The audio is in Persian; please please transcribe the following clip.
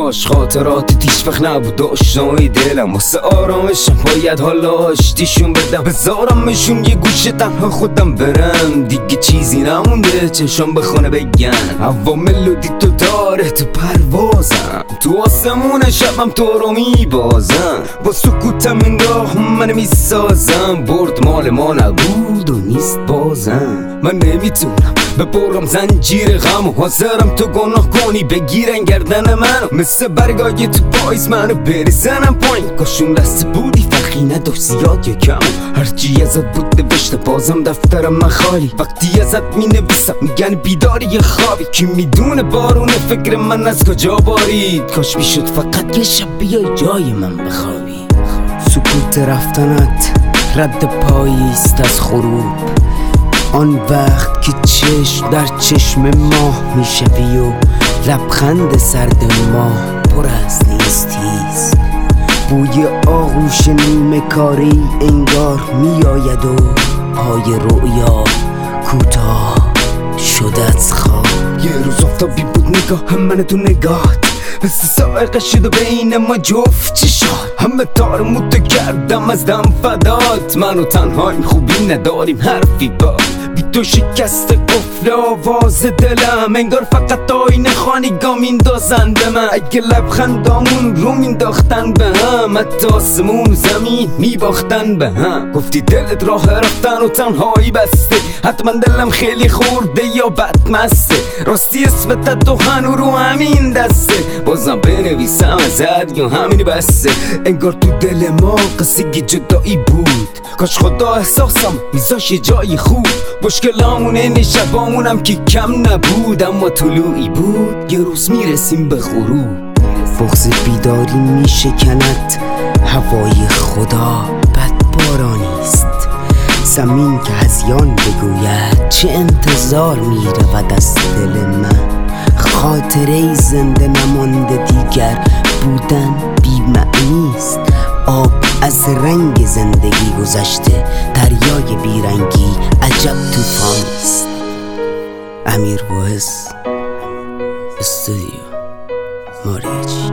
کاش خاطرات هیچ وقت نبود داشتای دلم واسه آرامشم باید حالا آشتیشون بدم بذارمشون یه گوشه تنها خودم برم دیگه چیزی نمونده چشم بخونه بگن هوا ملودی تو داره تو پروازم تو آسمون شبم تو رو میبازم با سکوتم انگاه من میسازم برد مال ما نبود و نیست بازم من نمیتونم ببرم زنجیر غم و حاضرم تو گناه کنی بگیرن گردن منو مثل برگای تو پایز منو بریزنم پایین کاشون لحظه بودی فرقی نداشت زیاد یا کم هرچی ازت بود نوشته بازم دفترم من خالی وقتی ازت می نویسم میگن بیداری یه خوابی کی میدونه بارون فکر من از کجا بارید کاش میشد فقط یه شب بیای جای من بخوابی سکوت رفتنت رد پاییست از غروب آن وقت که چشم در چشم ماه میشوی و لبخند سرد ماه پر از نیستیست بوی آغوش نیمه کاری انگار میآید و پای رؤیا کوتاه شده از خواب یه روز آفتابی بود نگاه من تو نگاهت مثل سائقه شد و بین ما جفت چشات همه تارموتو کردم از دم فدات من و تنهاییم خوبی نداریم حرفی با بی تو شکست قفل آواز دلم انگار فقط آینه خانیگاه میندازن به من اگه لبخندامون رو مینداختن به هم حتی آسمون و زمین میباختن به هم گفتی دلت راه رفتن و تنهایی بسته حتما دلم خیلی خورده یا بدمسته راستی اسمت تو هنو رو همین دسته بازم بنویسم ازت یا همین بسته انگار تو دل ما قصه جدایی بود کاش خدا احساسم میذاش یه جای خوب مشکلامون این شبامونم که کم نبود اما طلوعی بود یه روز میرسیم به غروب بغض بیداری میشکند هوای خدا بدبارانیست زمین که هذیان بگوید چه انتظار میرود از دل من خاطره زنده نمانده دیگر بودن بی معنیست آب از رنگ زندگی گذشته دریای بیرنگی عجب طوفانیست امیر واعظ استودیو ماریچی